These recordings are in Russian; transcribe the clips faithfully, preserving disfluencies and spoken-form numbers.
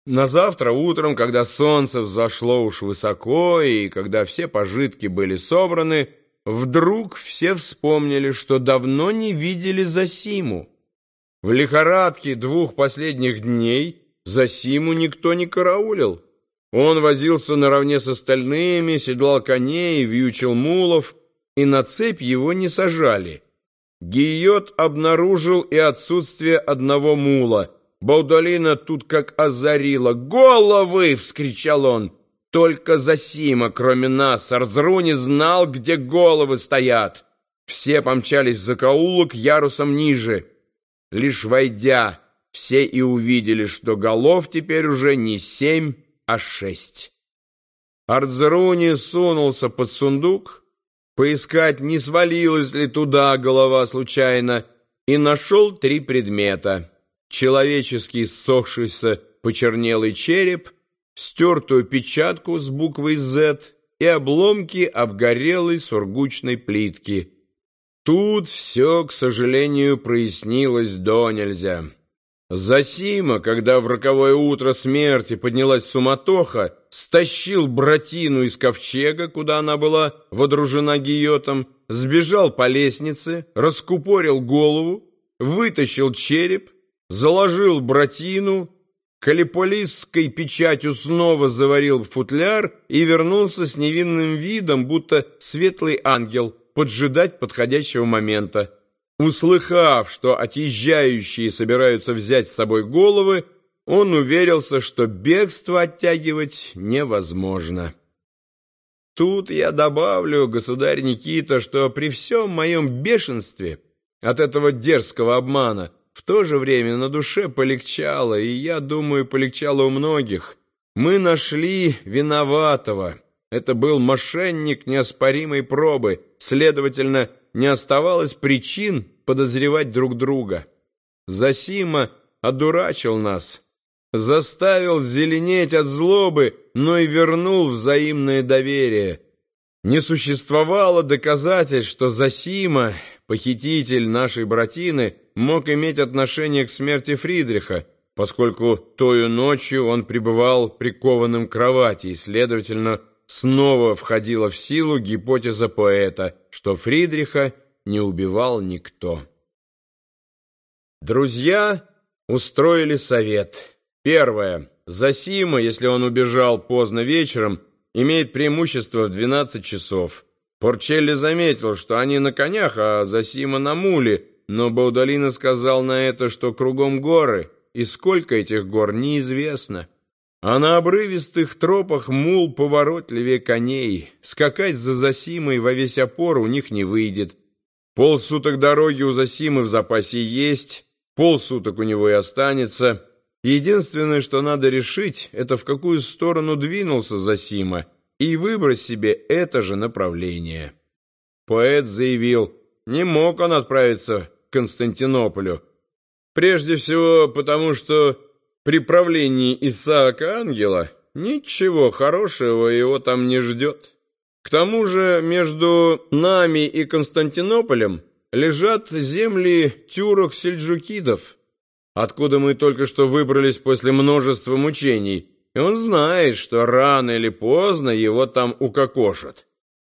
На завтра утром, когда солнце взошло уж высоко и когда все пожитки были собраны, вдруг все вспомнили, что давно не видели Зосиму. В лихорадке двух последних дней Зосиму никто не караулил. Он возился наравне с остальными, седлал коней, вьючил мулов, и на цепь его не сажали. Гийот обнаружил и отсутствие одного мула. Баудолина тут как озарила. «Головы!» — вскричал он. «Только Зосима, кроме нас, Арцру, не знал, где головы стоят». Все помчались в закоулок ярусом ниже. Лишь войдя, все и увидели, что голов теперь уже не семь, а шесть. Арцруни сунулся под сундук, поискать, не свалилась ли туда голова случайно, и нашел три предмета: человеческий ссохшийся почернелый череп, стертую печатку с буквой «З» и обломки обгорелой сургучной плитки. Тут все, к сожалению, прояснилось донельзя. Зосима, когда в роковое утро смерти поднялась суматоха, стащил братину из ковчега, куда она была водружена Гийотом, сбежал по лестнице, раскупорил голову, вытащил череп, заложил братину, калиполисской печатью снова заварил футляр и вернулся с невинным видом, будто светлый ангел, поджидать подходящего момента. Услыхав, что отъезжающие собираются взять с собой головы, он уверился, что бегство оттягивать невозможно. Тут я добавлю, государь Никита, что при всем моем бешенстве от этого дерзкого обмана в то же время на душе полегчало, и, я думаю, полегчало у многих. Мы нашли виноватого. Это был мошенник неоспоримой пробы, следовательно, не оставалось причин подозревать друг друга. Зосима одурачил нас, заставил зеленеть от злобы, но и вернул взаимное доверие. Не существовало доказательств, что Зосима, похититель нашей братины, мог иметь отношение к смерти Фридриха, поскольку тою ночью он пребывал прикованным к кровати, и, следовательно, снова входила в силу гипотеза поэта, что Фридриха не убивал никто. Друзья устроили совет. Первое. Зосима, если он убежал поздно вечером, имеет преимущество в двенадцать часов. Порчелли заметил, что они на конях, а Зосима на муле, но Баудолина сказал на это, что кругом горы, и сколько этих гор неизвестно. А на обрывистых тропах мул поворотливее коней. Скакать за Зосимой во весь опор у них не выйдет. Полсуток дороги у Зосимы в запасе есть, полсуток у него и останется. Единственное, что надо решить, это в какую сторону двинулся Зосима, и выбрать себе это же направление. Поэт заявил, не мог он отправиться к Константинополю. Прежде всего потому, что при правлении Исаака Ангела ничего хорошего его там не ждет. К тому же между нами и Константинополем лежат земли тюрок-сельджукидов, откуда мы только что выбрались после множества мучений, и он знает, что рано или поздно его там укокошат.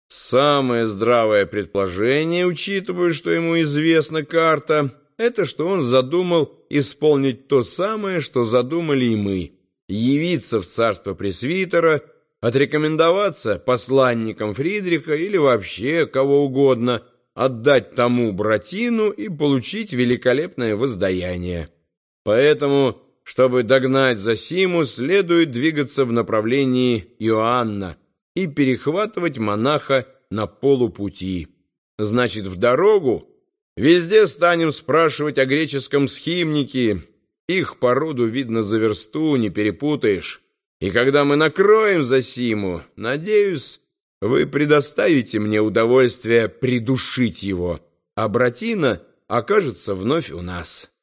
Самое здравое предположение, учитывая, что ему известна карта, это что он задумал исполнить то самое, что задумали и мы: явиться в царство пресвитера, отрекомендоваться посланником Фридриха или вообще кого угодно, отдать тому братину и получить великолепное воздаяние. Поэтому, чтобы догнать Зосиму, следует двигаться в направлении Иоанна и перехватывать монаха на полупути. Значит, в дорогу везде станем спрашивать о греческом схимнике. Их породу видно за версту, не перепутаешь. И когда мы накроем Зосиму, надеюсь, вы предоставите мне удовольствие придушить его, а братина окажется вновь у нас».